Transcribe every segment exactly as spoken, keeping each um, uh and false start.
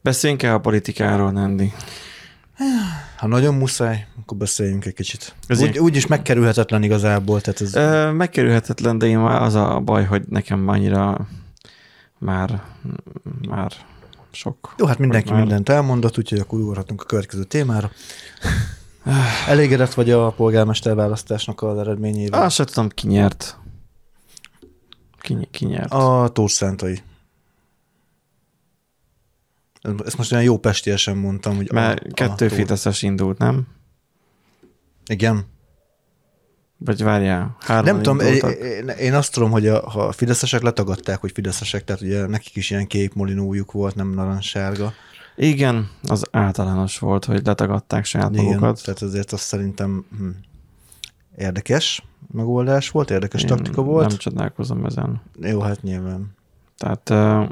Beszéljünk el a politikáról, Nandi. Ha nagyon muszáj, akkor beszéljünk egy kicsit. Úgy, úgyis megkerülhetetlen igazából. Tehát ez... Ö, megkerülhetetlen, de én már az a baj, hogy nekem annyira már, már sok. Jó, hát mindenki már... mindent elmondott, úgyhogy akkor ugorhatunk a következő témára. Elégedett vagy a polgármester választásnak az eredményével? Azt sem tudom, ki nyert. Ki, ki nyert? A Tóth Szántai. Ezt most olyan jó pestiesen mondtam. Hogy Mert a, kettő a fideszes indult, nem? Igen. Vagy várjál, hárman Nem tudom, indultak. én azt tudom, hogy a, ha a fideszesek letagadták, hogy fideszesek, tehát ugye nekik is ilyen kék molinójuk volt, nem narancssárga. Igen, az általános volt, hogy letagadták saját Igen, magukat. tehát azért azt szerintem hm, érdekes megoldás volt, érdekes Én taktika volt. Nem csodálkozom ezen. Jó, hát nyilván. Tehát uh,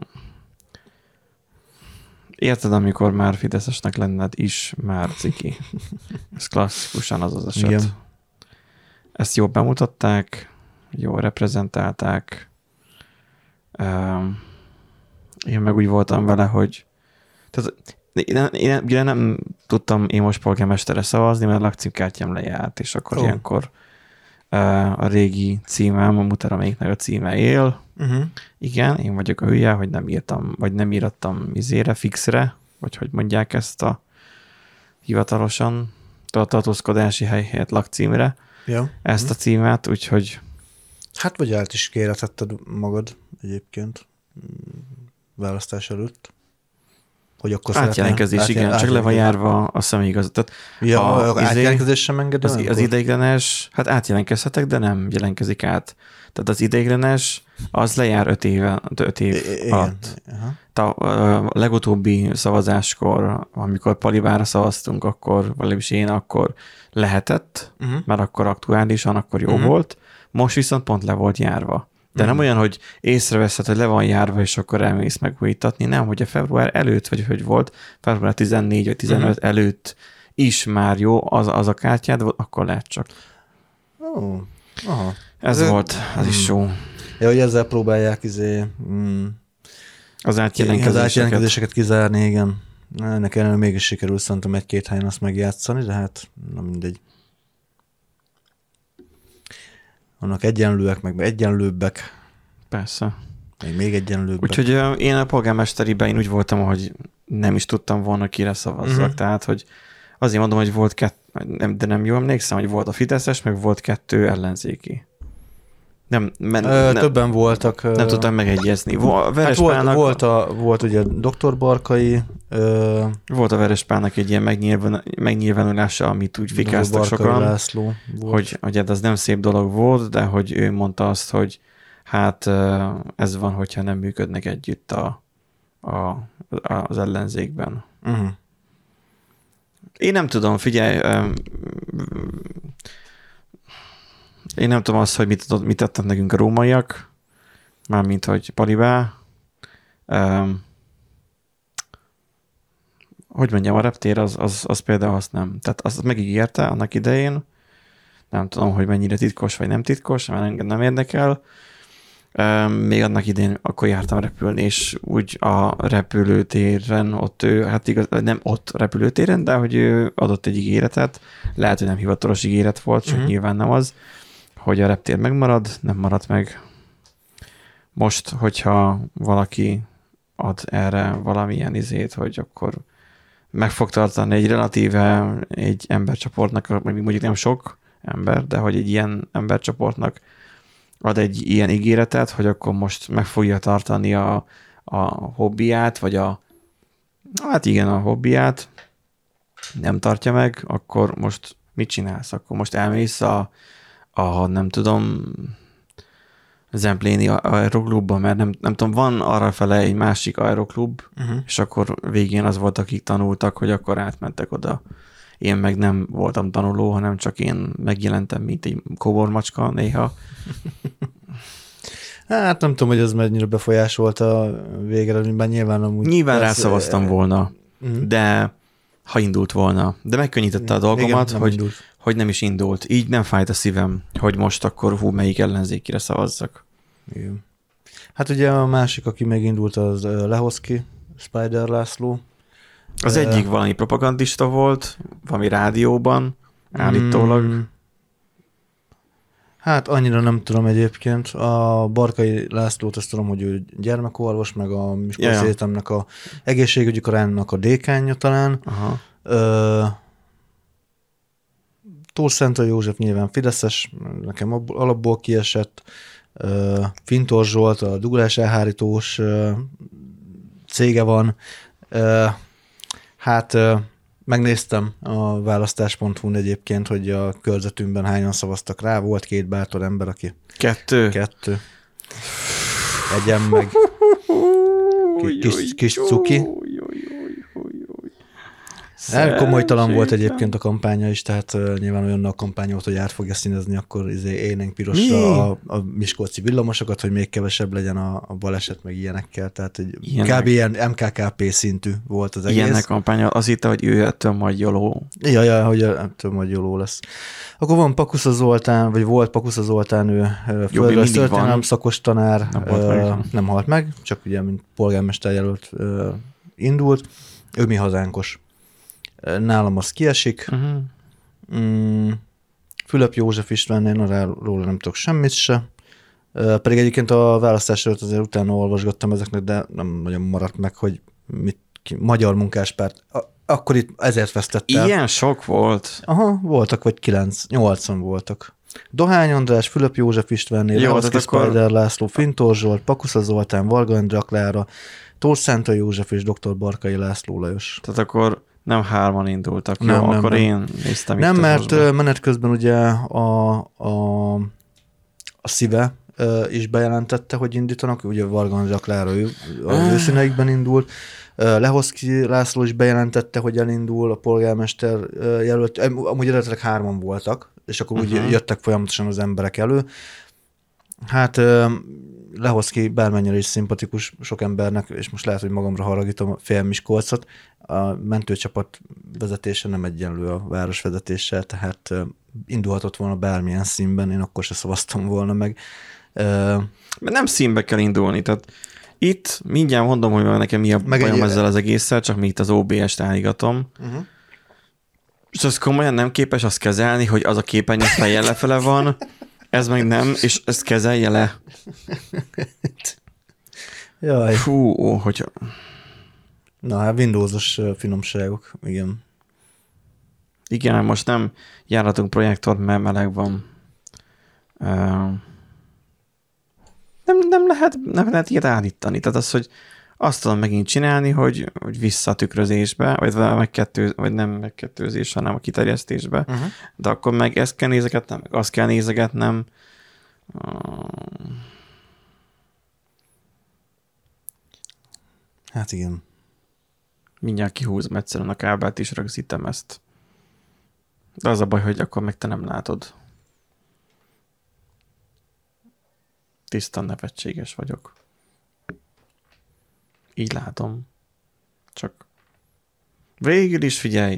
érted, amikor már fideszesnek lenned is, már ciki. Ez klasszikusan az az eset. Igen. Ezt jól bemutatták, jól reprezentálták. Uh, én meg úgy voltam vele, hogy tehát én, én, én nem tudtam én most polgármestere szavazni, mert a lakcímkártyám lejárt, és akkor oh. ilyenkor uh, a régi címem, a Muteraméknek a címe él. Uh-huh. Igen, én vagyok a hülye, hogy nem írtam, vagy nem írattam izére, fixre, vagy hogy mondják ezt a hivatalosan a tartózkodási hely helyett lakcímre. Ja. Ezt uh-huh. a címet, úgyhogy... Hát vagy át is kérhetetted magad egyébként választás előtt. Hogy akkor átjelentkezés, átjel, igen, átjel, csak le van járva a személyigazat. Tehát ja, a átjelentkezés sem engedem? Az, az ideiglenes, hát átjelentkezhetek, de nem jelentkezik át. Tehát az ideiglenes, az lejár öt éve, öt év I- alatt. A, a legutóbbi szavazáskor, amikor Palibára szavaztunk, akkor, valahogy én akkor lehetett, uh-huh. mert akkor aktuálisan, akkor jó uh-huh. volt. Most viszont pont le volt járva. De mm. nem olyan, hogy észreveszed, hogy le van járva, és akkor elmész megújítatni. Nem, hogy a február előtt, vagy hogy volt, február tizennégy vagy tizenöt mm. előtt is már jó az, az a kártyád, akkor lehet csak. Oh. Aha. Ez Ez volt, az mm. is jó. Ja, hogy ezzel próbálják izé, mm, az átjelentkezéseket. Az átjelentkezéseket kizárni, igen. Ennek ellenére mégis sikerül szerintem egy-két helyen azt megjátszani, de hát na mindegy. Vannak egyenlőek, meg egyenlőbbek. Persze. Még, még egyenlőbbek. Úgyhogy uh, én a polgármesteriben én úgy voltam, hogy nem is tudtam volna, kire szavazzak. Uh-huh. Tehát, hogy azért mondom, hogy volt kettő, de nem jól emlékszem, hogy volt a fideszes, meg volt kettő ellenzéki. Nem, men, Ö, nem, többen voltak. Nem tudtam megegyezni. A hát volt, volt, a, volt ugye doktor Barkai. Ö, volt a Verespálnak egy ilyen megnyilván, megnyilvánulása, amit úgy fikáztak sokan, László hogy, hogy ez nem szép dolog volt, de hogy ő mondta azt, hogy hát ez van, hogyha nem működnek együtt a, a, az ellenzékben. Uh-huh. Én nem tudom, figyelj, én nem tudom azt, hogy mit, mit tettek nekünk a rómaiak, mármint, hogy Palibá. Um, hogy mondjam, a reptér az, az, az például azt nem. Tehát azt megígérte annak idején, nem tudom, hogy mennyire titkos vagy nem titkos, mert engem nem érdekel. Um, még annak idején akkor jártam repülni, és úgy a repülőtéren ott ő, hát igaz, nem ott repülőtéren, de hogy ő adott egy ígéretet, lehet, hogy nem hivatalos ígéret volt, csak uh-huh. nyilván nem az, hogy a reptér megmarad, nem maradt meg. Most, hogyha valaki ad erre valamilyen izét, hogy akkor meg fog tartani egy relatíve egy embercsoportnak, mondjuk nem sok ember, de hogy egy ilyen embercsoportnak ad egy ilyen ígéretet, hogy akkor most meg fogja tartani a, a hobbiát, vagy a hát igen, a hobbiát, nem tartja meg, akkor most mit csinálsz? Akkor most elmész a, a nem tudom, Zempléni aeroklubban, mert nem, nem tudom, van arra fele egy másik aeroklub, uh-huh. és akkor végén az volt, akik tanultak, hogy akkor átmentek oda. Én meg nem voltam tanuló, hanem csak én megjelentem, mint egy kóbormacska néha. Hát nem tudom, hogy ez mennyire befolyásolta a végeredményben, nyilván amúgy... Nyilván rászavaztam e... volna, uh-huh. de ha indult volna. De megkönnyítette a dolgomat, igen, hogy, hogy nem is indult. Így nem fájt a szívem, hogy most akkor hú, melyik ellenzékire szavazzak. Igen. Hát ugye a másik, aki megindult, az Lehoszki, Spider László. Az egyik valami propagandista volt, valami rádióban, állítólag. Mm, hát annyira nem tudom egyébként. A Barkai Lászlót azt tudom, hogy ő gyermekorvos, meg a Miskolci Egyetemnek a egészségügyi karának a dékánja talán. Aha. Ö, Tóth Szentai József nyilván fideszes, nekem alapból kiesett. Ö, Fintor Zsolt, a dugulás elhárítós ö, cége van. Ö, hát ö, megnéztem a választás pont hu-n egyébként, hogy a körzetünkben hányan szavaztak rá. Volt két bátor ember, aki... Kettő? Kettő. Egyen meg. Kis, kis cuki. Elkomolytalan volt egyébként a kampánya is, tehát uh, nyilván olyan a kampány volt, hogy át fogja színezni akkor izé élénk pirosra a, a miskolci villamosokat, hogy még kevesebb legyen a, a baleset, meg ilyenekkel, tehát egy ilyenek. Kb. Ilyen em ká ká pé szintű volt az egész. Ilyenek kampánya, az itt, hogy ő ettől majd joló. Ja, ja, hogy ettől majd joló lesz. Akkor van Pakusza Zoltán, vagy volt Pakusza Zoltán, ő földrajz történelem szakos tanár, nem halt, uh, nem halt meg, csak ugye, mint polgármester jelölt uh, indult. Ő mi hazánkos. Nálam az kiesik. Uh-huh. Mm, Fülöp József István, én róla nem tudok semmit se. Uh, pedig egyébként a választás előtt azért utána olvasgattam ezeknek, de nem nagyon maradt meg, hogy mit, ki, Magyar Munkáspárt. A, akkor itt ezért vesztett el. Ilyen sok volt. Aha, voltak, vagy kilenc, nyolcan voltak. Dohány András, Fülöp József István, Lehaszki Spider akkor... László, Fintor Zsolt, Pakusza Zoltán, Varga Endre Klára, Tóth Szentai Józsf és doktor Barkai László Lajos. Tehát akkor nem hárman indultak, nem, jó, nem, akkor nem. Én néztem nem, itt. Nem, mert most menet közben ugye a, a, a szíve is bejelentette, hogy indítanak, ugye Varga Endre Klára ő, az őszíneikben indult, Lehaszki László is bejelentette, hogy elindul, a polgármester jelölt, amúgy eredetileg hárman voltak, és akkor uh-huh. úgy jöttek folyamatosan az emberek elő. Hát Lehaszki bármennyire is szimpatikus sok embernek, és most lehet, hogy magamra haragítom fél Miskolcot, a mentőcsapat vezetése nem egyenlő a városvezetéssel, tehát indulhatott volna bármilyen színben, én akkor se szavaztam volna meg. Mert nem színbe kell indulni, tehát itt mindjárt mondom, hogy nekem mi a meg bajom egy... ezzel az egésszel, csak még itt az o bé est állígatom. Uh-huh. És az komolyan nem képes azt kezelni, hogy az a képernyő fejjel lefele van, ez meg nem, és ezt kezelje le. Jaj. Fú, ó, hogy... Na, hát Windowsos finomságok, igen. Igen, most nem járatunk projektort, mert meleg van. Uh, nem, nem, lehet, nem lehet ilyet állítani. Tehát az, hogy azt tudom megint csinálni, hogy, hogy vissza a tükrözésbe, vagy, megkettő, vagy nem megkettőzés, hanem a kiterjesztésbe. Uh-huh. De akkor meg ezt kell nézegetnem, meg azt kell nézegetnem. Uh... Hát igen. Mindjárt kihúzom egyszerűen a kábelt, és rögzítem ezt. De az a baj, hogy akkor meg te nem látod. Tisztán nevetséges vagyok. Így látom. Csak végül is figyelj.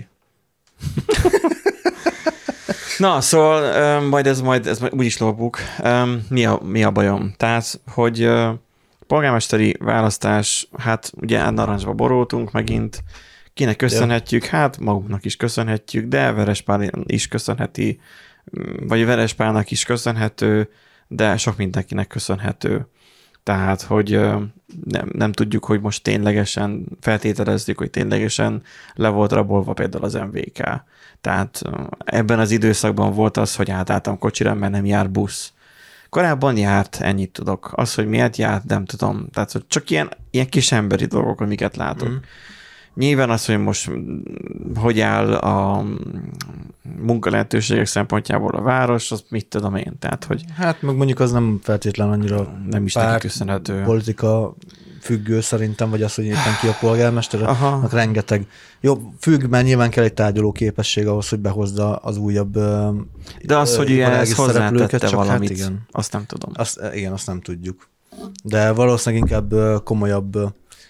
Na, szóval um, majd ez majd, ez majd úgyis lóbuk. Um, mi, a, mi a bajom? Tehát, hogy uh, polgármesteri választás, hát ugye narancsba borultunk megint. Kinek köszönhetjük? Hát magunknak is köszönhetjük, de Verespál is köszönheti, vagy Verespálnak is köszönhető, de sok mindenkinek köszönhető. Tehát, hogy nem, nem tudjuk, hogy most ténylegesen feltételezzük, hogy ténylegesen le volt rabolva például az em vé ká. Tehát ebben az időszakban volt az, hogy átálltam kocsira, mert nem jár busz. Korábban járt, ennyit tudok. Az, hogy miért járt, nem tudom. Tehát hogy csak ilyen, ilyen kis emberi dolgok, amiket látok. Mm. Nyilván az, hogy most hogy áll a munkalehetőségek szempontjából a város, az mit tudom én. Tehát, hogy hát meg mondjuk az nem feltétlenül annyira nem is neki köszönhető. Politika függő szerintem, vagy az, hogy éppen ki a polgármester, annak rengeteg. Jó, függ, mert nyilván kell egy tárgyaló képesség ahhoz, hogy behozza az újabb de az, hogy ilyen ezt hozzátette valamit, hát igen, azt nem tudom. Azt, igen, azt nem tudjuk. De valószínűleg inkább komolyabb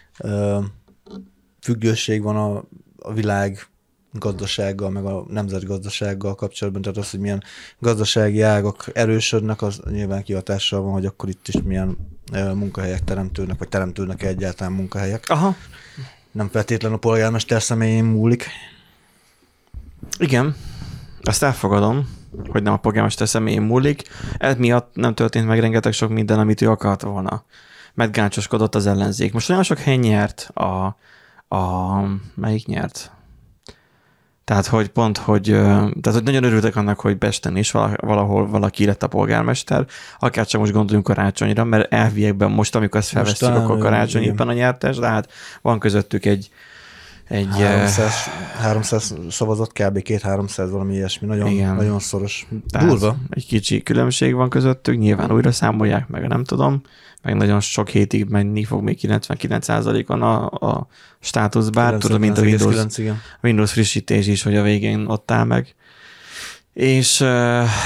függőség van a, a világ gazdasággal, meg a nemzetgazdasággal kapcsolatban, tehát az, hogy milyen gazdasági ágak erősödnek, az nyilván kihatással van, hogy akkor itt is milyen munkahelyek teremtődnek, vagy teremtődnek egyáltalán munkahelyek. Aha. nem feltétlenül a polgármester személyén múlik. Igen, ezt elfogadom, hogy nem a polgármester személyén múlik. Ez miatt nem történt meg rengeteg sok minden, amit ő akart volna. Mert gáncoskodott az ellenzék. Most olyan sok hely nyert a, a... Melyik nyert? Tehát, hogy pont, hogy, tehát, hogy nagyon örültek annak, hogy Pesten is valahol valaki lett a polgármester, akár csak most gondoljunk Karácsonyra, mert elviekben most, amikor ezt felvesztjük, akkor Karácsony éppen a nyertes, de hát van közöttük egy egy háromszáz, háromszáz szavazott, kb. két-háromszáz valami ilyesmi, nagyon, igen. nagyon szoros. Tehát durva. Egy kicsi különbség van közöttük, nyilván újra számolják meg, nem tudom, meg nagyon sok hétig menni fog még kilencvenkilenc százalékon a, a státusz, bár tudom, mint a Windows, kilenc, Windows frissítés is, hogy a végén ott áll meg. És uh,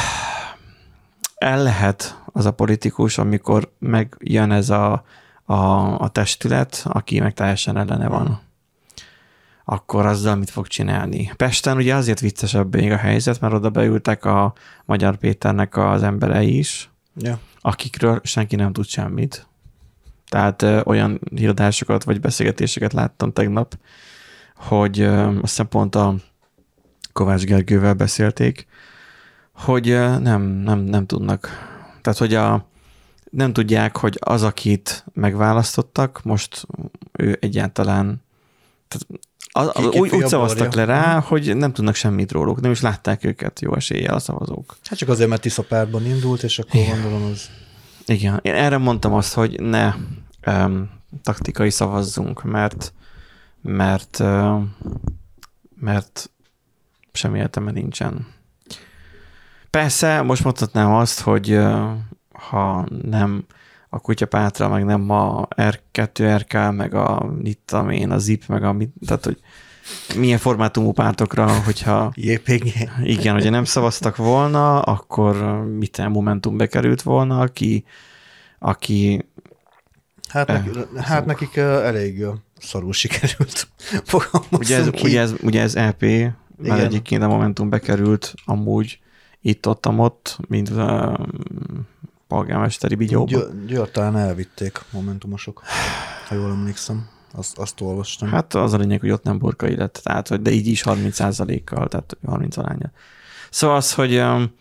el lehet az a politikus, amikor megjön ez a, a, a testület, aki meg teljesen ellene van. Akkor azzal mit fog csinálni. Pesten ugye azért viccesebb még a helyzet, mert oda beültek a Magyar Péternek az emberei is, ja. akikről senki nem tud semmit. Tehát ö, olyan híradásokat vagy beszélgetéseket láttam tegnap, hogy ö, azt hiszem pont a Kovács Gergővel beszélték, hogy ö, nem, nem, nem tudnak. Tehát, hogy a, nem tudják, hogy az, akit megválasztottak, most ő egyáltalán tehát Az, az, úgy, úgy szavaztak le rá, hogy nem tudnak semmit róluk, nem is látták őket jó eséllyel a szavazók. Hát csak azért, mert Tiszapárban indult, és akkor igen. gondolom az... Igen, én erre mondtam azt, hogy ne um, taktikai szavazzunk, mert mert uh, mert semmi értelme nincsen. Persze, most mondhatnám azt, hogy uh, ha nem a kutyapátra, meg nem a er kettő er ká, meg a mit tudom én, a zip, meg a mit, tehát, hogy milyen formátumú pártokra, hogyha jé pé gé. Igen, hogyha nem szavaztak volna, akkor mit a Momentum bekerült volna, aki, aki hát, eh, neki, hát nekik elég szarul sikerült. Ugye ez, ugye, ez, ugye ez é pé, mert egyébként a Momentum bekerült amúgy itt-ott-ott, mint uh, polgármesteri bigyóba. Győr talán elvitték momentumosok, ha jól emlékszem. Azt, azt olvastam. Hát az a lényeg, hogy ott nem Burkai lett, tehát, hogy de így is harminc százalékkal, tehát harminc aránya. Szóval az, hogy um,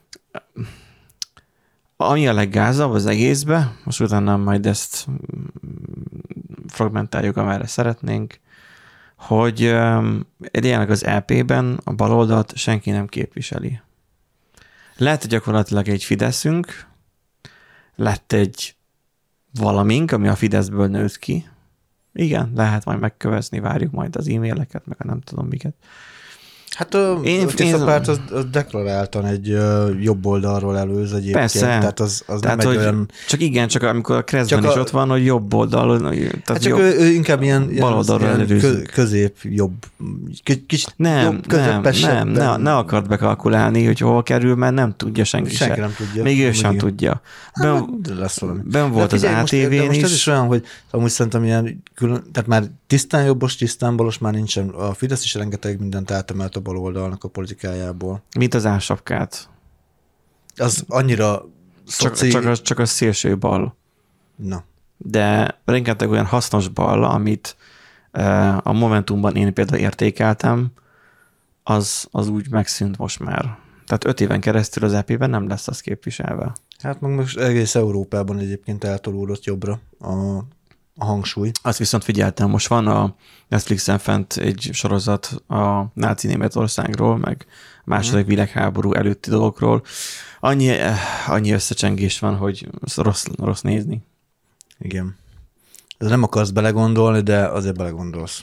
ami a leggázabb az egészbe, most utána majd ezt fragmentáljuk, amerre szeretnénk, hogy um, jelenleg az é pében a baloldalt senki nem képviseli. Lehet gyakorlatilag egy Fideszünk, lett egy valamink, ami a Fideszből nőtt ki. Igen, lehet majd megkövezni, várjuk majd az e-maileket, meg a nem tudom miket. Hát a Tiszapárt az, az deklaráltan egy uh, jobb oldalról előz egyébként. Persze. Tehát az, az tehát, nem egy olyan... Csak igen, csak amikor a Kreszben is a... ott van, hogy jobb oldal. Tehát hát csak jobb, ő, ő inkább ilyen, ilyen kö, közép jobb. Kicsit nem, jobb, közepesebb. Nem, nem, ne, ne akart bekalkulálni, hogy hol kerül, mert nem tudja senki, senki se. nem tudja. Még ő sem tudja. Ben, hát, lesz valami. Ben volt figyelj, az á té vén most, is. Most ez is olyan, hogy amúgy szerintem ilyen külön, tehát már tisztán jobbos, tisztán balos már nincsen. A Fidesz is rengeteg mindent átemelt a baloldalnak a politikájából. Mint az ársapkát. Az annyira szoci... Csak, csak, a, csak a szélső bal. Na. De rengeteg olyan hasznos bal, amit uh, a Momentumban én például értékeltem, az, az úgy megszűnt most már. Tehát öt éven keresztül az é pében nem lesz az képviselve. Hát meg most egész Európában egyébként eltolódott jobbra a, a hangsúly. Azt viszont figyeltem, most van a Netflixen fent egy sorozat a náci Németországról, meg második hmm. világháború előtti dolgokról. Annyi, annyi összecsengés van, hogy rossz, rossz nézni. Igen. Ez nem akarsz belegondolni, de azért belegondolsz.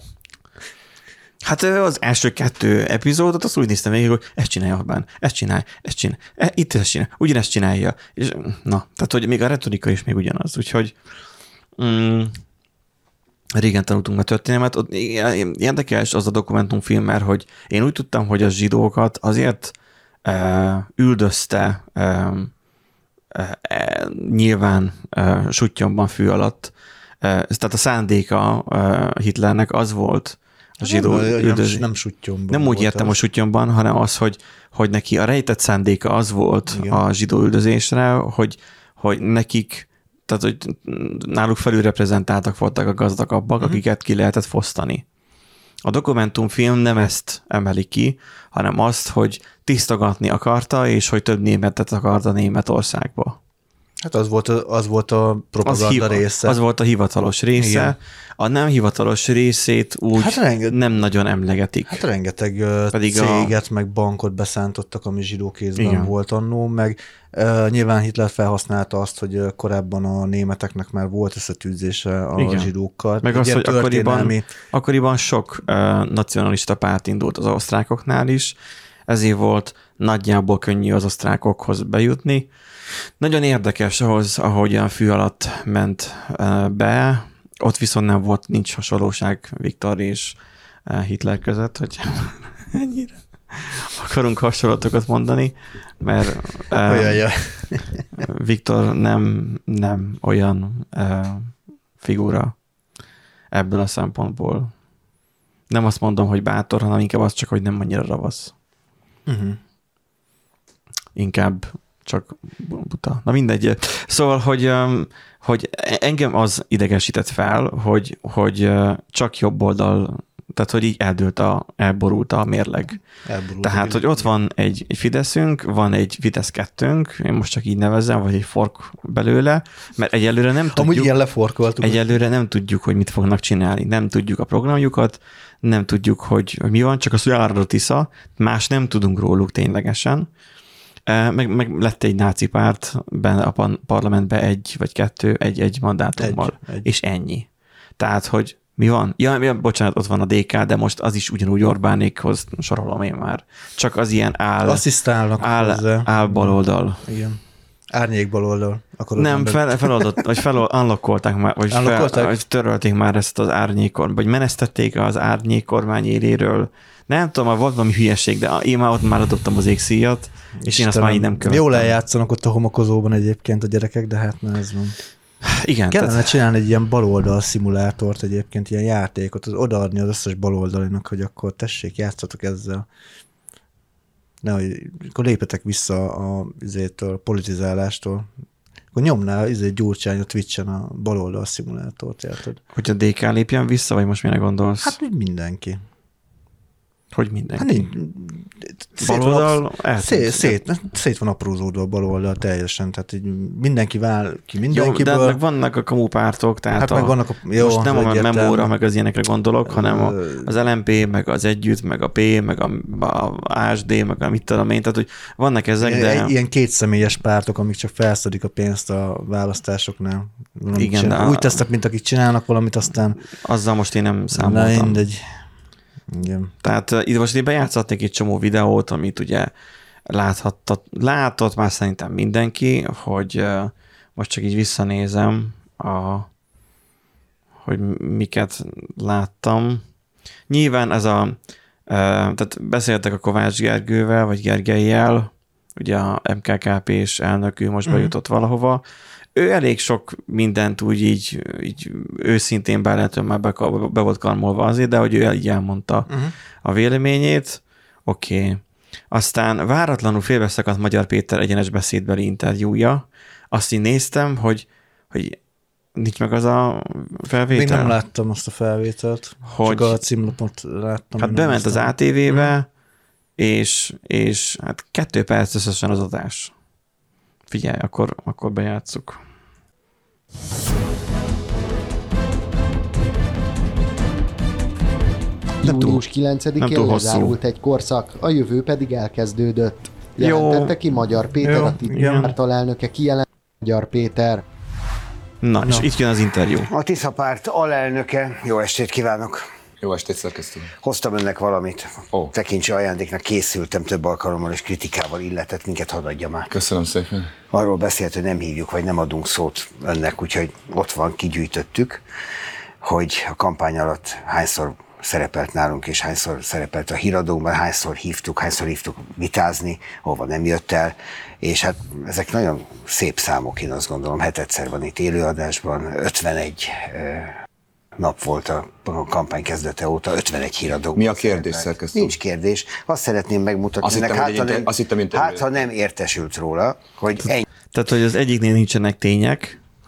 Hát az első kettő epizódot azt úgy néztem végig, hogy ezt csinálja Orbán, ezt csinálja, ezt csinálja, itt ezt csinálja, ugyanezt csinálja. És, na, tehát, hogy még a retorika is még ugyanaz. Úgyhogy mm, régen tanultunk a történelmet. Ott érdekes az a dokumentumfilm, mert hogy én úgy tudtam, hogy a zsidókat azért e, üldözte e, e, nyilván e, suttyomban fű alatt. E, tehát a szándéka e, Hitlernek az volt, a zsidó nem, üldöz... nem suttyomban. Nem úgy értem a suttyomban, hanem az, hogy, hogy neki a rejtett szándéka az volt igen. a zsidó üldözésre, hogy, hogy nekik tehát hogy náluk felülreprezentáltak voltak a gazdagabbak, uh-huh. akiket ki lehetett fosztani. A dokumentumfilm nem ezt emeli ki, hanem azt, hogy tisztogatni akarta, és hogy több németet akarta Németországba. Hát az volt a, az volt a propaganda az hiva, része. Az volt a hivatalos része. Igen. A nem hivatalos részét úgy hát renge- nem nagyon emlegetik. Hát rengeteg Pedig céget, a... meg bankot beszántottak, ami zsidó kézben Igen. volt annó, meg uh, nyilván Hitler felhasználta azt, hogy korábban a németeknek már volt összetűzése a Igen. zsidókkal. Meg az, hogy akkoriban, akkoriban sok uh, nacionalista párt indult az osztrákoknál is, ezért volt nagyjából könnyű az osztrákokhoz bejutni. Nagyon érdekes ahhoz, ahogyan fű alatt ment be, ott viszont nem volt, nincs hasonlóság Viktor és Hitler között, hogy ennyire akarunk hasonlatokat mondani, mert um, Viktor nem, nem olyan uh, figura ebből a szempontból. Nem azt mondom, hogy bátor, hanem inkább az csak, hogy nem annyira ravasz. Uh-huh. Inkább csak buta. Na mindegy. Szóval, hogy, hogy engem az idegesített fel, hogy, hogy csak jobb oldal, tehát, hogy így eldőlt a, elborult a mérleg. Elborult tehát, a hogy ott van egy, egy Fideszünk, van egy Fidesz kettőnk, én most csak így nevezem, vagy egy fork belőle, mert egyelőre nem tudjuk. Amúgy ilyen leforkoltuk. Egyelőre nem tudjuk, hogy mit fognak csinálni. Nem tudjuk a programjukat, nem tudjuk, hogy, hogy mi van, csak az, hogy árad a Tisza, más nem tudunk róluk ténylegesen. Meg, meg lett egy náci párt benne a parlamentben egy vagy kettő, egy-egy mandátummal, egy, egy. és ennyi. Tehát, hogy mi van? Ja, ja, bocsánat, ott van a dé ká, de most az is ugyanúgy Orbánékhoz sorolom én már. Csak az ilyen áll, asszisztálnak áll, áll baloldal. Igen. Árnyék baloldal. Nem, fel, feladott, vagy fel, unlockolták már, vagy, fel, vagy törölték már ezt az árnyékor, vagy menesztették az árnyék kormány éléről. Nem tudom, volt valami hülyeség, de én már ott már adottam az égszíjat, és Istenem, én azt már így nem követtem. Jól eljátszanak ott a homokozóban egyébként a gyerekek, de hát nem ez van. Igen. Kellene tehát... csinálni egy ilyen baloldal szimulátort egyébként, ilyen játékot, az odaadni az összes baloldalinak, hogy akkor tessék, játszatok ezzel. Nehogy, akkor lépetek vissza a izétől, politizálástól. Akkor nyomnál izé Gyurcsány a Twitch-en a baloldal szimulátort, érted? Hogy a dé ká lépjen vissza, vagy most mire gondolsz? Hát úgy mindenki. Hogy mindenki? Hát szét, baloldal, van, szét, szét, szét van aprózódva a baloldal teljesen, tehát így mindenki vál ki mindenkiből. Jó, de meg vannak a kamupártok, tehát hát a, meg vannak a, jó, most nem a memóra, meg az ilyenekre gondolok, hanem a, az el em pé, meg az Együtt, meg a P, meg a, a á es dé, meg a mit tudom én, tehát hogy vannak ezek, ilyen, de... Ilyen kétszemélyes pártok, amik csak felszedik a pénzt a választásoknál. Igen, de... Úgy tesznek, mint akik csinálnak valamit, aztán... Azzal most én nem számoltam. Na, mindegy. Igen. Tehát uh, itt most én bejátszhatnék egy csomó videót, amit ugye láthatta, látott már szerintem mindenki, hogy uh, most csak így visszanézem, a, hogy miket láttam. Nyilván ez a, uh, tehát beszéltek a Kovács Gergővel, vagy Gergellyel, ugye a em ká ká pés elnök, ő most mm. bejutott valahova. Ő elég sok mindent úgy így, így őszintén beletől már be, be volt karmolva azért, de hogy ő így elmondta uh-huh. a véleményét. Oké. Okay. Aztán váratlanul félbeszakadt Magyar Péter egyenes beszédbeli interjúja. Azt így néztem, hogy, hogy nincs meg az a felvétel. Még nem láttam azt a felvételt. Hogy, csak a címlapot láttam. Hát bement az á té vé-be, uh-huh. és, és hát kettő perc összesen az adás. Figyelj, akkor, akkor bejátsszuk. június kilencedikén lezárult egy korszak, a jövő pedig elkezdődött. Jelentette ki Magyar Péter, jó, a Tisza alelnöke, kijelent Magyar Péter. Na, Na, és itt jön az interjú. A Tisza párt alelnöke, jó estét kívánok! Jó estét, szerkesztő. Hoztam önnek valamit. Oh. Tekintse ajándéknak, készültem több alkalommal, és kritikával illetett minket, hadd adja már. Köszönöm szépen. Arról beszélt, hogy nem hívjuk, vagy nem adunk szót önnek, úgyhogy ott van, kigyűjtöttük, hogy a kampány alatt hányszor szerepelt nálunk, és hányszor szerepelt a híradókban, hányszor hívtuk, hányszor hívtuk vitázni, hova nem jött el, és hát ezek nagyon szép számok, én azt gondolom, hetedszer van itt élőadásban, ötvenegy nap volt a kampány kezdete óta, ötvenegy híradó. Mi a kérdés, szerkesztő? Nincs kérdés. Azt szeretném megmutatni, azt hittem, hát, ha nem, nem, azt hittem, hát ha nem értesült róla, hogy ennyi. Tehát, hogy az egyiknél nincsenek tények,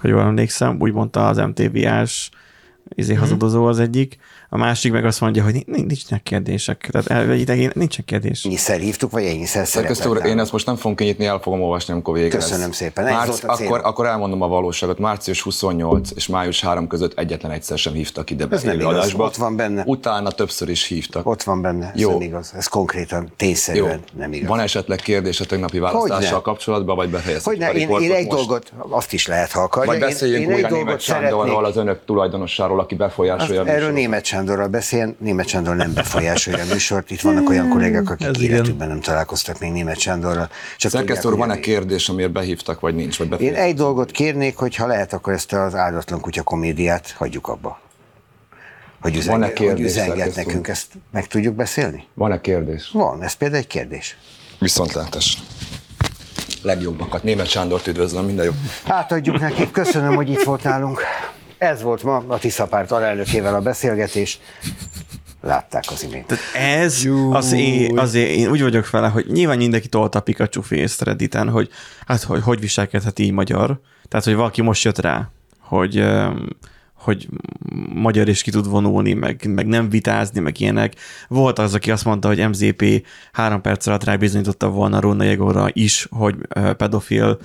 ha jól emlékszem, úgy mondta az em té vé-ás izé hazudozó az egyik, a másik meg azt mondja, hogy nincsenek kérdések. Tehát elvegyitek, nincsen kérdés. Ennyiszer hívtuk, vagy ennyiszer szerepelt úr, én ezt most nem fogom kinyitni, el fogom olvasni, amikor vége lesz. Köszönöm szépen. Márci, akkor, akkor elmondom a valóságot. március huszonnyolc és május harmadika között egyetlen egyszer sem hívtak ide beszélő adásba. Ott van benne. Utána többször is hívtak. Ott van benne. Ez Jó. nem igaz. Ez konkrétan tényszerűen Jó. nem igaz. Van esetleg kérdés a tegnapi választással kapcsolatban, vagy befejezhetjük Hogyne, a én, én egy most? dolgot, azt is lehet, ha akarja. Vagy beszéljünk én, én újra Németh Sándorról, az önök tulajdonossáról, aki befolyásolja a Erről Németh Sándorral beszél, Németh Sándor nem befolyásolja a műsort. Itt vannak olyan kollégák, akik Ez életükben igen. nem találkoztak még Németh Sándorral. Szerkesztő úr, van-e kérdés, amiért behívtak, vagy nincs? Vagy én egy dolgot kérnék, hogy ha lehet, akkor ezt az áldatlan kutya komédiát hagyjuk abba. Hogy, üzenge, kérdés, hogy üzenget nekünk, ezt meg tudjuk beszélni? Van-e kérdés? Van, ez például egy kérdés. Viszontlátás. Legjobbakat. Németh Sándort üdvözlöm, minden jó. Átadjuk nekik, köszönöm, hogy itt volt nálunk. Ez volt ma a Tiszapárt alelnökével a beszélgetés. Látták az imént. Tehát ez az én, azért én úgy vagyok vele, hogy nyilván mindenki tolta a Pikachu face Redditen, hogy hát hogy, hogy viselkedhet így magyar. Tehát, hogy valaki most jött rá, hogy, hogy magyar is ki tud vonulni, meg, meg nem vitázni, meg ilyenek. Volt az, aki azt mondta, hogy em zé pé három perc alatt rábizonyította volna Róna Jegorra is, hogy pedofil.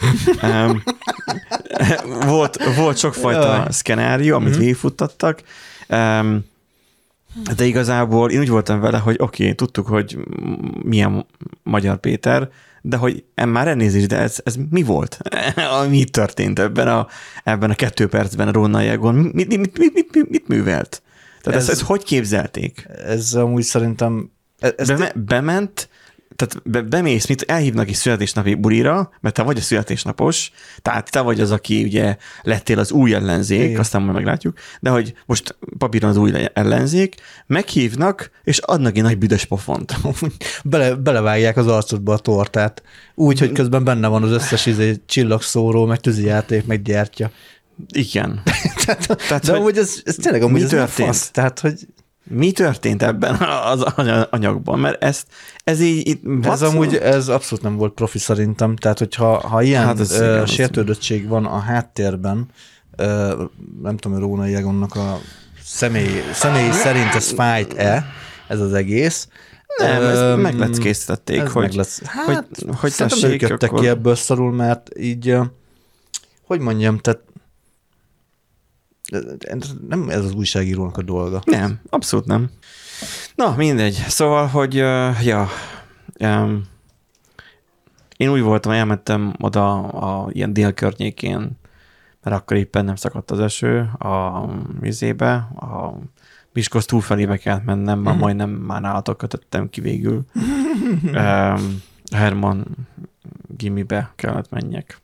volt, volt sokfajta szkenárió, amit mm-hmm. végigfuttattak. De igazából én úgy voltam vele, hogy oké, okay, tudtuk, hogy milyen Magyar Péter, de hogy már elnézést, de ez, ez mi volt? Mi történt ebben a, ebben a kettő percben Róna Jegor? Mit, mit, mit, mit, mit művelt? Tehát ez, ezt, ezt hogy képzelték? Ez amúgy szerintem... Ez Be, te... Bement, tehát be, bemész, mit elhívnak is születésnapi bulira, mert te vagy a születésnapos, tehát te vagy az, aki ugye lettél az új ellenzék, igen. Aztán majd meglátjuk, de hogy most papíron az új ellenzék, meghívnak, és adnak egy nagy büdös pofont. Bele, belevágják az arcodba a tortát, úgy, hogy közben benne van az összes izé, csillagszóró, meg tűzijáték, meg gyertya. Igen. tehát, tehát, de amúgy ez, ez tényleg amúgy ez fasz, tehát, hogy mi történt ebben az anyagban? Mert ezt, ez így... Itt, ez amúgy, ez abszolút nem volt profi szerintem, tehát hogyha ha ilyen hát uh, sértődöttség van a háttérben, uh, nem tudom, hogy Róna Jegonnak a személy, személy szerint ez fájt-e, ez az egész. Nem, ezt megleckésztették, hogy, meglec... hát, hogy, hogy tessék, ők jöttek akkor... ki ebből szarul, mert így, uh, hogy mondjam, tehát nem ez az újságírónak a dolga. Nem, abszolút nem. Na, mindegy. Szóval, hogy uh, ja, um, én úgy voltam, elmentem oda a ilyen dél környékén, mert akkor éppen nem szakadt az eső a vizébe, a Miskolc túlfelébe kellett mennem, már majdnem már nálatok kötöttem ki végül. um, Herman gimibe kellett menjek.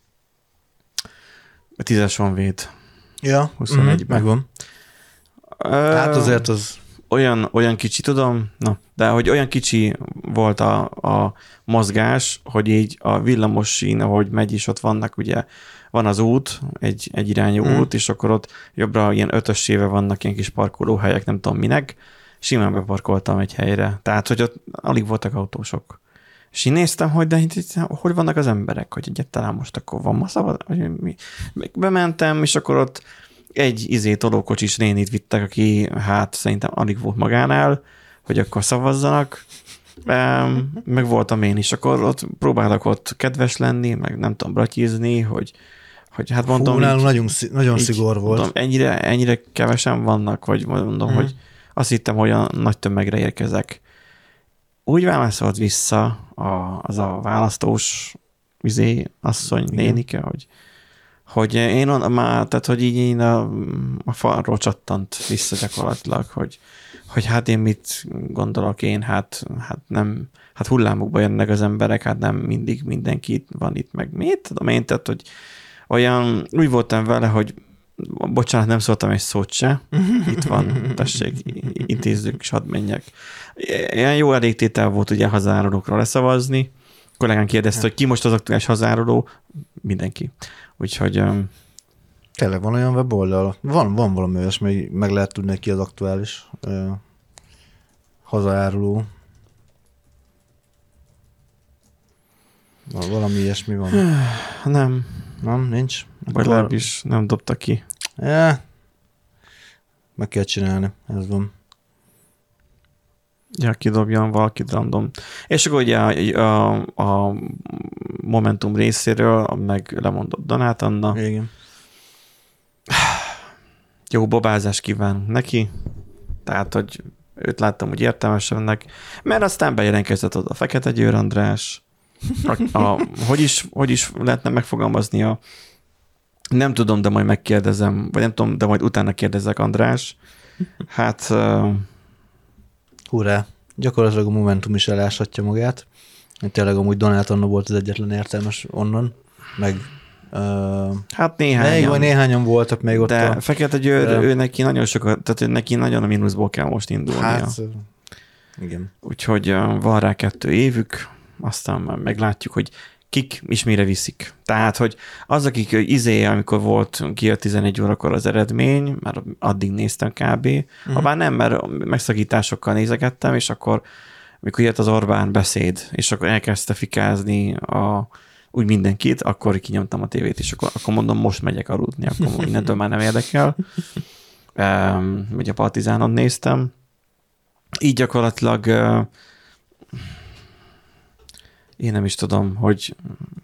A tízes honvéd. Ja, huszonegyben. Mm, megvan. Hát azért az... Olyan, olyan kicsi, tudom, na, de hogy olyan kicsi volt a, a mozgás, hogy így a villamos sín, ahogy megy is, ott vannak ugye, van az út, egy, egy irányú mm. út, és akkor ott jobbra ilyen ötöséve vannak ilyen kis parkolóhelyek, nem tudom minek, simán beparkoltam egy helyre. Tehát, hogy ott alig voltak autósok. És én néztem, hogy de hogy vannak az emberek, hogy egyáltalán most akkor van ma szabad? Bementem, és akkor ott egy izé tolókocsis nénit vittek, aki hát szerintem alig volt magánál, hogy akkor szavazzanak, meg voltam én is, akkor ott próbálok ott kedves lenni, meg nem tudom, bratyizni, hogy, hogy hát mondom... Hú, így, nagyon, nagyon így, szigor volt. Mondom, ennyire, ennyire kevesen vannak, vagy mondom, hmm. hogy azt hittem, hogy a nagy tömegre érkezek. Úgy válaszolt vissza a, az a választós vizé asszony, igen. Nénike, hogy, hogy én on, már, tehát hogy így én a, a falról csattant vissza gyakorlatilag, hogy, hogy hát én mit gondolok én, hát, hát nem, hát hullámokba jönnek az emberek, hát nem mindig mindenki van itt, meg mit tudom én, tehát hogy olyan, úgy voltam vele, hogy bocsánat, nem szóltam egy szót se. Itt van, tessék, intézzük, és hadd menjek. Ilyen jó elégtétel volt ugye hazárulókra leszavazni. A kollégán kérdezte, hogy ki most az aktuális hazáruló? Mindenki. Úgyhogy... Um... Tényleg van olyan weboldal? Van, van valami olyasmi, meg lehet tudni, ki az aktuális uh, hazáruló. Valami ilyesmi van. Nem. Nem, nincs? Vagy legalábbis nem dobta ki. Ja. Meg kell csinálni, ez van. Ja, kidobjan valakit random. És akkor ugye a, a, a Momentum részéről meg lemondott Donát Anna. Igen. Jó babázást kívánunk neki. Tehát, hogy őt láttam úgy értelmesebbnek, mert aztán bejelentkezett oda a Fekete Győr András. A, a, hogy, is, hogy is lehetne megfogalmazni a nem tudom, de majd megkérdezem, vagy nem tudom, de majd utána kérdezek András. Hát... Uh, Hurrá! Gyakorlatilag a Momentum is eláshatja magát. Tényleg amúgy Donát Anna volt az egyetlen értelmes onnan, meg uh, hát néhányan. Még, néhányan voltak még ott. De a, Fekete Győr, de... ő neki nagyon sokat, tehát ő neki nagyon a mínuszból kell most indulnia. Hát, igen. Úgyhogy uh, van rá kettő évük, aztán már meglátjuk, hogy kik is mire viszik. Tehát, hogy az, akik izé, amikor volt kijött tizenegy órakor az eredmény, már addig néztem kb. Uh-huh. Habár nem, mert megszakításokkal nézegettem, és akkor, amikor jött az Orbán beszéd, és akkor elkezdte fikázni a, úgy mindenkit, akkor kinyomtam a tévét, és akkor, akkor mondom, most megyek aludni, akkor innentől már nem érdekel. Um, ugye a Partizánon néztem. Így gyakorlatilag uh, én nem is tudom, hogy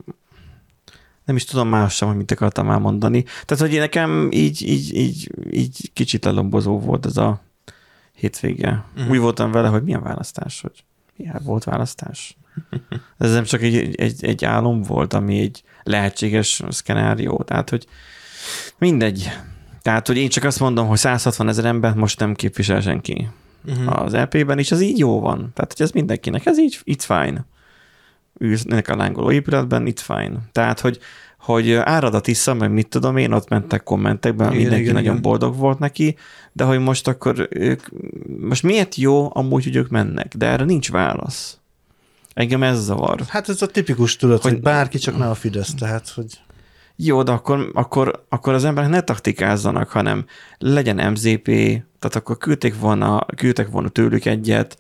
nem is tudom más sem, hogy mit akartam elmondani. Tehát, hogy nekem így, így, így, így kicsit lelombozó volt ez a hétvége. Uh-huh. Úgy voltam vele, hogy milyen választás, hogy milyen volt választás. Ez nem csak egy, egy, egy álom volt, ami egy lehetséges szkenárió. Tehát, hogy mindegy. Tehát, hogy én csak azt mondom, hogy száz hatvan ezer ember most nem képvisel senki. Uh-huh. Az é pé-ben is, az így jó van. Tehát, hogy ez mindenkinek, ez így, it's fine. Ülnek a lángoló épületben, it's fine. Tehát, hogy, hogy árad a Tisza, meg mit tudom én, ott mentek kommentekben, igen, mindenki igen, nagyon igen. boldog volt neki, de hogy most akkor ők, most miért jó amúgy, hogy ők mennek? De erre nincs válasz. Engem ez zavar. Hát ez a tipikus tudat, hogy, hogy bárki, csak ne a Fidesz, tehát, hogy... Jó, de akkor, akkor, akkor az emberek ne taktikázzanak, hanem legyen em zé pé, tehát akkor küldték volna, küldtek volna tőlük egyet.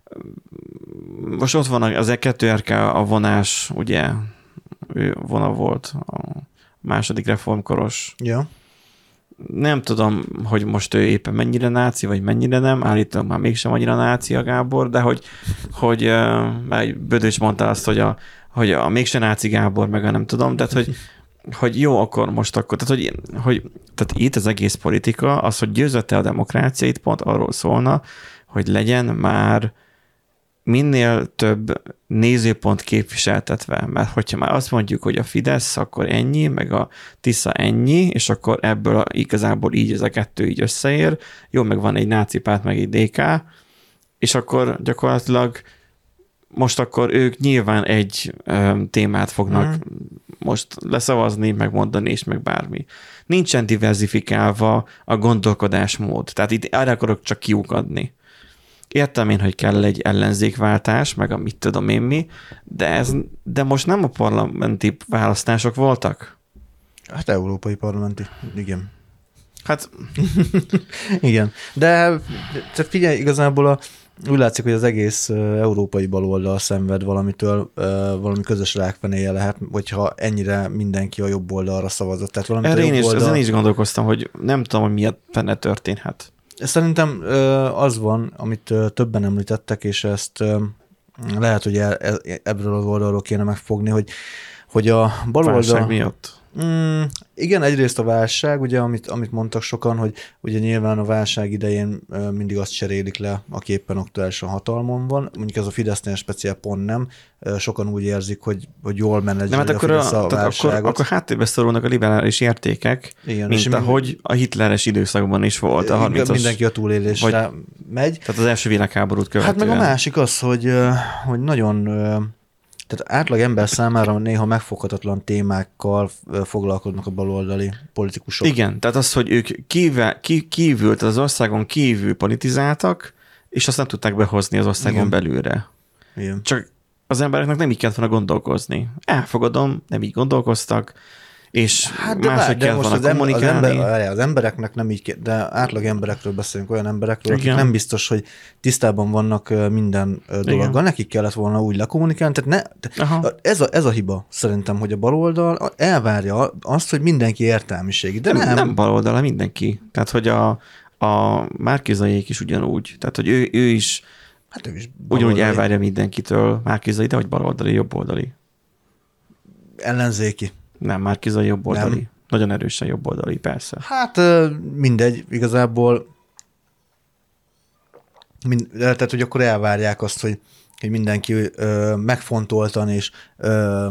Most ott van az kettő er ká a vonás, ugye, ő vona volt, a második reformkoros. Ja. Nem tudom, hogy most ő éppen mennyire náci, vagy mennyire nem, állítólag már mégsem annyira náci a Gábor, de hogy, hogy uh, Bödös mondta azt, hogy a, hogy a mégsem náci Gábor, meg a nem tudom, de hogy hogy jó, akkor most akkor, tehát, hogy, hogy tehát itt az egész politika, az, hogy győzötte a demokrácia, itt pont arról szólna, hogy legyen már minél több nézőpont képviseltetve, mert hogyha már azt mondjuk, hogy a Fidesz, akkor ennyi, meg a Tisza ennyi, és akkor ebből a, igazából így ez a kettő így összeér, jó, meg van egy náci párt, meg egy dé ká, és akkor gyakorlatilag most akkor ők nyilván egy ö, témát fognak mm. most leszavazni, megmondani, és meg bármi. Nincsen diversifikálva a gondolkodásmód. Tehát itt erre akarok csak kiukadni. Értem én, hogy kell egy ellenzékváltás, meg a mit tudom én mi, de, ez, de most nem a parlamenti választások voltak? Hát európai parlamenti, igen. Hát... igen. De te figyelj, igazából a úgy látszik, hogy az egész uh, európai baloldal szenved valamitől, uh, valami közös rákfenéje lehet, hogyha ennyire mindenki a jobb oldalra szavazott. Tehát valamit Erre a jobb én is, oldal... ezen is gondolkoztam, hogy nem tudom, hogy miért fenne történhet. Szerintem uh, az van, amit uh, többen említettek, és ezt uh, lehet, hogy el, e, ebből az oldalról kéne megfogni, hogy, hogy a baloldal... Válság miatt? Mm, igen, egyrészt a válság, ugye, amit, amit mondtak sokan, hogy ugye nyilván a válság idején uh, mindig azt cserélik le, aki éppen aktuálisan hatalmon van. Mondjuk ez a Fidesznél speciál pont nem. Uh, sokan úgy érzik, hogy, hogy jól menedzseli hát a Fidesz a, a válságot. Akkor, akkor háttérbe szorulnak a liberális értékek, igen, mint ahogy mi... a hitleres időszakban is volt a harmincas. Mindenki a túlélésre vagy, megy. Tehát az első világháborút követően. Hát meg a másik az, hogy, uh, hogy nagyon... Uh, Tehát átlag ember számára néha megfoghatatlan témákkal foglalkoznak a baloldali politikusok. Igen, tehát az, hogy ők kívül, kívül tehát az országon kívül politizáltak, és azt nem tudták behozni az országon igen. belülre. Igen. Csak az embereknek nem így kellett volna gondolkozni. Elfogadom, nem így gondolkoztak, és hát de mások de kell most volna az, ember, az, kommunikálni. ember, az embereknek nem így, de átlag emberekről beszélünk, olyan emberekről, Igen. akik nem biztos, hogy tisztában vannak minden dologgal. Igen. Nekik kellett volna úgy lekommunikálni. Tehát ne, ez, a, ez a hiba szerintem, hogy a baloldal elvárja azt, hogy mindenki értelmiségi. De nem, nem, nem baloldal, mindenki. Tehát, hogy a, a Márki-Zayék is ugyanúgy. Tehát, hogy ő, ő is, hát ő is ugyanúgy elvárja mindenkitől Márki-Zay, de hogy baloldali, jobboldali. Ellenzéki. Nem, Márki-Zay jobboldali. Nem. Nagyon erősen jobboldali, persze. Hát mindegy, igazából mind, tehát, hogy akkor elvárják azt, hogy, hogy mindenki ö, megfontoltan és ö,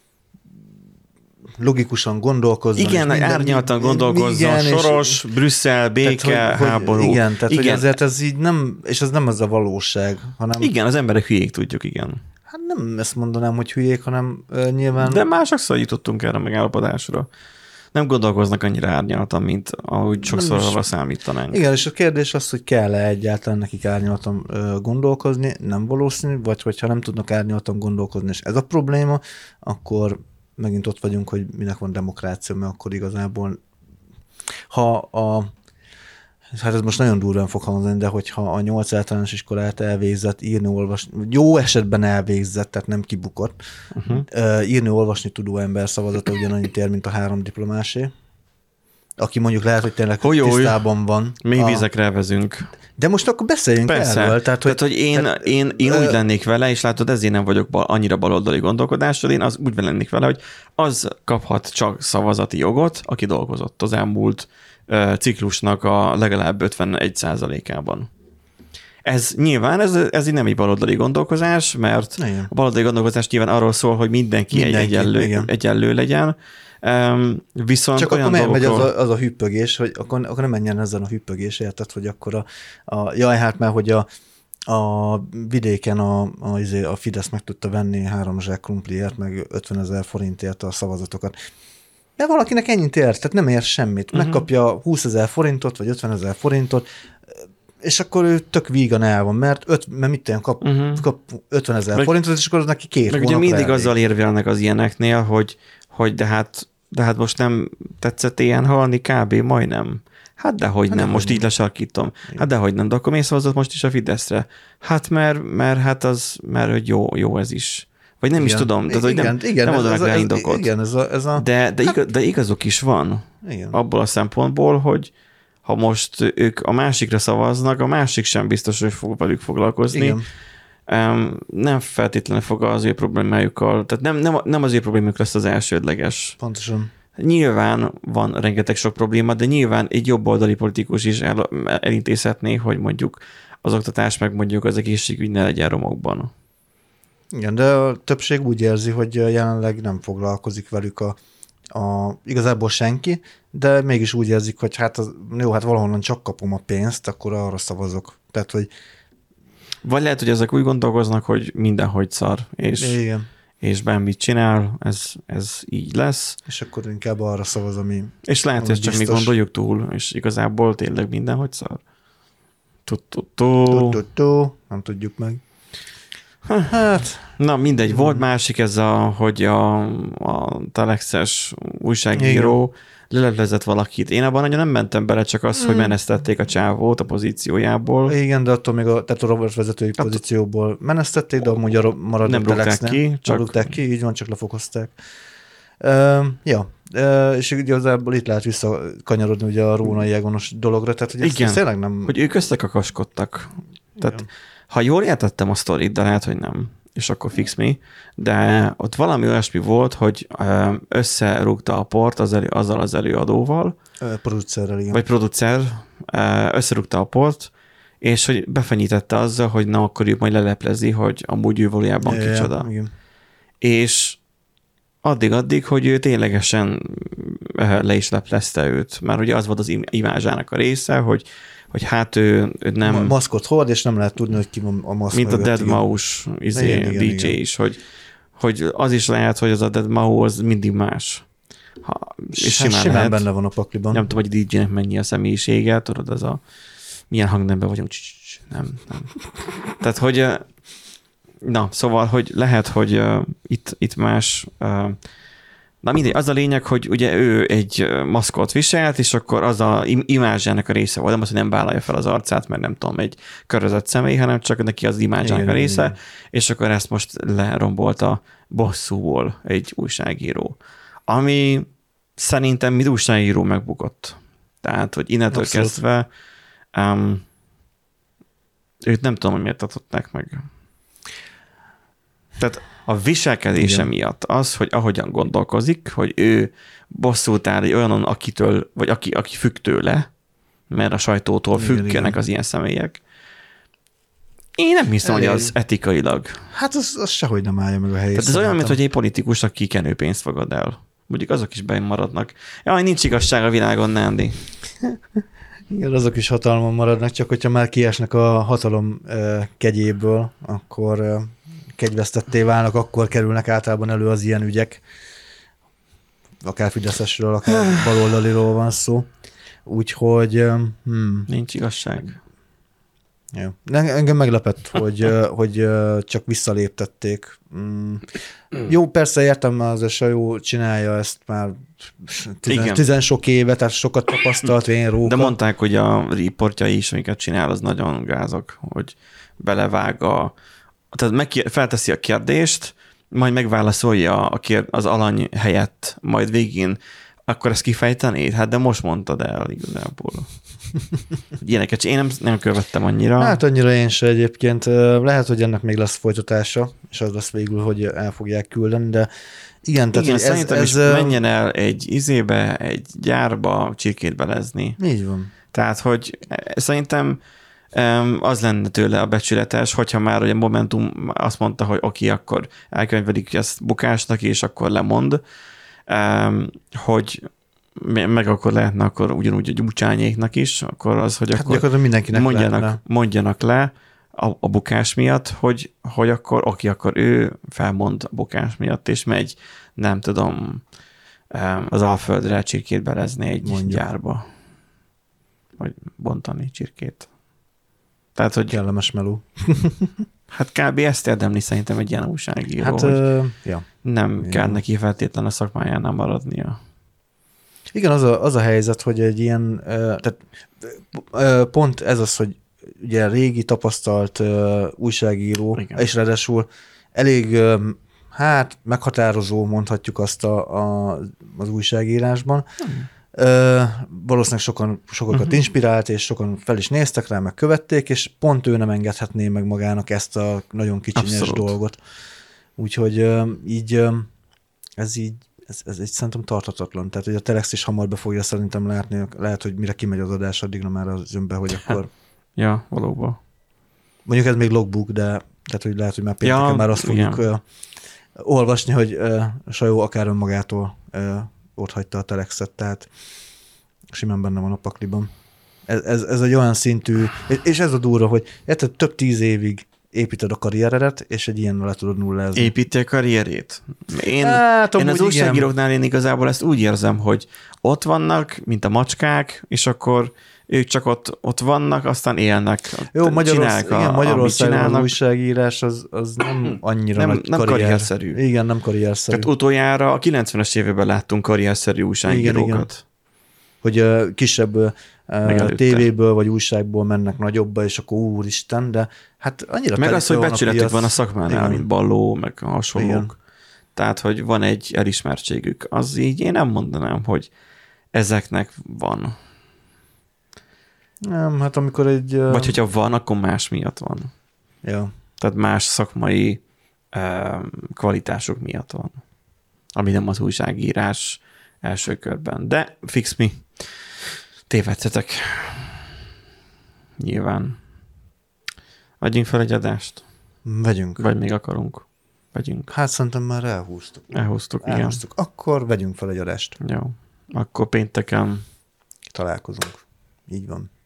logikusan gondolkozzon. Igen, minden, árnyaltan gondolkozzon, igen, Soros, és, Brüsszel, béke, tehát, hogy, háború. Hogy, igen, tehát igen. hogy ezért ez így nem, és ez nem az a valóság, hanem... Igen, az emberek hülyék, tudjuk, igen. Hát nem ezt mondanám, hogy hülyék, hanem uh, nyilván... De már sokszor jutottunk erre a megállapodásra. Nem gondolkoznak annyira árnyaltan, mint ahogy sokszor arra számítanánk. Igen, és a kérdés az, hogy kell-e egyáltalán nekik árnyaltan uh, gondolkozni, nem valószínű, vagy hogyha nem tudnak árnyaltan gondolkozni, és ez a probléma, akkor megint ott vagyunk, hogy minek van demokrácia, mert akkor igazából, ha a, hát ez most nagyon durván fog hangzani, de hogyha a nyolc általános iskolát elvégzett, írni, olvasni, jó esetben elvégzett, tehát nem kibukott, uh-huh. írni, olvasni tudó ember szavazata ugyanannyit ér, mint a három diplomásé, aki mondjuk lehet, hogy tényleg hogy tisztában van. Mély vízekre elvezünk. De most akkor beszéljünk Persze. erről. Tehát, hogy, tehát, hogy én, tehát, én, én ö... úgy lennék vele, és látod, ezért nem vagyok bal, annyira baloldali gondolkodással, én az úgy lennék vele, hogy az kaphat csak szavazati jogot, aki dolgozott az elmúlt uh, ciklusnak a legalább ötvenegy százalékában. Ez nyilván, ez, ez így nem egy baloldali gondolkozás, mert igen. A baloldali gondolkozás nyilván arról szól, hogy mindenki, mindenki egy egyenlő, egyenlő legyen. Um, viszont csak olyan akkor dolgokról... megy az a, az a hüppögés, hogy akkor, akkor nem menjen ezen a hüppögés, érted, hogy akkor a, a jaj, hát már, hogy a, a vidéken a, a, a Fidesz meg tudta venni három zsák krumpliért, meg ötvenezer forintért a szavazatokat. De valakinek ennyit ér, tehát nem ér semmit. Uh-huh. Megkapja húszezer forintot, vagy ötvenezer forintot, és akkor ő tök vígan el van, mert, öt, mert mit tenni, kap, uh-huh. kap ötvenezer forintot, és akkor az neki két meg hónap ugye mindig elég. azzal érvelnek az ilyeneknél, hogy, hogy de hát De hát most nem tetszett ilyen halni, kb. Majdnem. Hát dehogy hát nem, most nem. Így lesarkítom. Hát dehogy nem, de akkor miért szavazott most is a Fideszre? Hát mert, mert hát az, mert hogy jó, jó ez is. Vagy nem igen. is tudom, tehát, hogy igen, nem, igen, nem mondanak rá indokot. Igen, ez a... Ez a de, de, hát, igaz, de igazok is van. Igen. Abból a szempontból, hogy ha most ők a másikra szavaznak, a másik sem biztos, hogy fog velük foglalkozni. Igen. Um, nem feltétlenül fog az ő problémájukkal, tehát nem, nem, nem az ő problémák lesz az elsődleges. Pontosan. Nyilván van rengeteg sok probléma, de nyilván egy jobboldali politikus is el, elintézhetné, hogy mondjuk az oktatás meg mondjuk az egészségügy ne legyen romokban. Igen, de a többség úgy érzi, hogy jelenleg nem foglalkozik velük a, a igazából senki, de mégis úgy érzik, hogy hát az, jó, hát valahonnan csak kapom a pénzt, akkor arra szavazok. Tehát, hogy vagy lehet, hogy ezek úgy gondolkoznak, hogy mindenhogy szar, és, igen. és bármit csinál, ez, ez így lesz. És akkor inkább arra szavaz, ami És lehet, hogy ezt csak mi gondoljuk túl, és igazából tényleg mindenhogy szar. Tu-tu-tu. Nem tudjuk meg. Hát, na mindegy, hmm. volt másik ez a, hogy a, a telexes újságíró igen. leleplezett valakit. Én abban nagyon nem mentem bele, csak az, hmm. hogy menesztették a csávót a pozíciójából. Igen, de attól még a, tehát a Robert vezetői hát, pozícióból menesztették, de amúgy a maradó nem rúgták ki, csak... rúgták ki, így van, csak lefokozták. Uh, ja, uh, és igazából itt lehet visszakanyarodni ugye a rónai Egonos dologra, tehát hogy igen, tényleg nem... hogy ők összekakaskodtak. Tehát ha jól értettem a sztorit, de lehet, hogy nem, és akkor fix me, de ott valami olyasmi volt, hogy összerúgta a port az elő, azzal az előadóval. Producerrel, igen. Vagy producer, összerúgta a port, és hogy befenyítette azzal, hogy na, akkor ő majd leleplezi, hogy amúgy ő valójában ja, kicsoda. Igen. És addig-addig, hogy ő ténylegesen le is leplezte őt, mert ugye az volt az imázsának a része, hogy hogy hát ő, ő nem... A maszkot hord, és nem lehet tudni, hogy ki van a maszk mint mögött, a deadmau-s izé, igen, dé dzsé igen. is, hogy, hogy az is lehet, hogy az a deadmau az mindig más. Ha, és simán, simán lehet, benne van a pakliban. Nem tudom, hogy a dé dzsének mennyi a személyisége, tudod, az a milyen hangnemben vagyunk. Nem, nem. Tehát, hogy na, szóval, hogy lehet, hogy uh, itt, itt más uh, Na mindegy, az a lényeg, hogy ugye ő egy maszkot viselt, és akkor az a imázsának a része volt, nem az, hogy nem vállalja fel az arcát, mert nem tudom, egy körözött személy, hanem csak neki az imázsának a része, igen. És akkor ezt most lerombolta bosszúból egy újságíró. Ami szerintem mint újságíró megbukott. Tehát, hogy innentől Abszolút. kezdve um, őt nem tudom, hogy miért adották meg. Tehát a viselkedése igen. miatt az, hogy ahogyan gondolkozik, hogy ő bosszút áll egy olyanon, akitől, vagy aki, aki függ tőle, mert a sajtótól igen, függenek igen. az ilyen személyek. Én nem hiszem, Elég. hogy az etikailag. Hát az, az sehogy nem állja meg a helyét. Tehát ez olyan, mint hogy egy politikusnak kikenő pénzt fogad el. Mondjuk azok is benn maradnak. Jaj, nincs igazság a világon, Nándi. Igen, azok is hatalmon maradnak, csak hogyha már kiesnek a hatalom uh, kegyéből, akkor uh, kegyvesztetté válnak, akkor kerülnek általában elő az ilyen ügyek. Akár fideszesről, akár baloldaliról van szó. Úgyhogy... Um, hmm. Nincs igazság. Jó. Engem meglepett, hogy, hogy csak visszaléptették. Mm. Jó, persze értem, az a Sajó csinálja ezt már tizen, tizen sok éve, tehát sokat tapasztalt vénróka. De mondták, hogy a riportjai is, amiket csinál, az nagyon gázok, hogy belevág a... Tehát meg, felteszi a kérdést, majd megválaszolja a kérd, az alany helyett, majd végén akkor ezt kifejtenéd? Hát de most mondtad el igazából. Ilyeneket én nem, nem követtem annyira. Hát annyira én se egyébként. Lehet, hogy ennek még lesz folytatása, és az lesz végül, hogy el fogják küldeni, de igen, tehát igen, ez, szerintem ez, is ez, menjen el egy izébe, egy gyárba csirkét belezni. Így van. Tehát, hogy szerintem az lenne tőle a becsületes, hogyha már ugye Momentum azt mondta, hogy oké, akkor elkönyvelik ezt bukásnak, és akkor lemond, hogy meg akkor lehetne akkor ugyanúgy a Gyurcsányéknak is, akkor az, hogy hát akkor mindenkinek mondjanak, mondjanak le a, a bukás miatt, hogy, hogy akkor oké, akkor ő felmond a bukás miatt, és megy, nem tudom, az Alföldre csirkét belezni egy Mondjuk. gyárba. Vagy bontani csirkét. Tehát, hogy... Kellemes meló. Hát kb. Ezt érdemli szerintem egy ilyen újságíró, hát, hogy uh, ja. nem ja. kell neki feltétlen a szakmájánál maradnia. Igen, az a, az a helyzet, hogy egy ilyen, uh, tehát uh, pont ez az, hogy ugye régi tapasztalt uh, újságíró, Igen. és ráadásul elég, uh, hát meghatározó, mondhatjuk azt a, a, az újságírásban. Hmm. Uh, valószínűleg sokan, sokakat uh-huh. inspirált, és sokan fel is néztek rá, meg követték, és pont ő nem engedhetné meg magának ezt a nagyon kicsinyes Abszolút. dolgot. Úgyhogy uh, így uh, ez így, ez, ez egy szerintem tarthatatlan. Tehát, hogy a Telex is hamar be fogja szerintem látni, lehet, hogy mire kimegy az adás, addigra már az jön be, hogy akkor... Ja, valóban. Mondjuk ez még logbook, de tehát, hogy lehet, hogy már pénteken ja, már azt igen. fogjuk uh, olvasni, hogy uh, Sajó akár önmagától uh, ott hagyta a Telexet, tehát simán benne van a pakliban. Ez, ez, ez egy olyan szintű, és ez a durva, hogy érted, több tíz évig építed a karrieredet, és egy ilyennel le tudod nullázni. Építi a karrierét? Én, hát, én az újságíróknál én igazából ezt úgy érzem, hogy ott vannak, mint a macskák, és akkor ők csak ott, ott vannak, aztán élnek. Jó, Magyarország, igen, Magyarországon az újságírás az, az nem annyira nem, nagy nem karrier. karrierszerű. Igen, nem karrierszerű. Tehát utoljára a kilencvenes években láttunk karrierszerű újságírókat. Igen, igen. Hogy uh, kisebb uh, tévéből vagy újságból mennek nagyobba, és akkor úristen, de hát annyira... Meg az, hogy becsületük van a szakmánál, igen. mint Balló, meg hasonlók. Igen. Tehát, hogy van egy elismertségük. Az így én nem mondanám, hogy ezeknek van. Nem, hát amikor egy... Uh... Vagy hogyha van, akkor más miatt van. Ja. Tehát más szakmai uh, kvalitások miatt van. Ami nem az újságírás első körben. De fix mi. Tévedtetek. Nyilván. Vegyünk fel egy adást? Vegyünk. Vagy még akarunk? Vegyünk. Hát szerintem már elhúztuk. Elhúztuk, igen. Elhúztuk. Akkor vegyünk fel egy adást. Jó. Akkor pénteken találkozunk. Így van.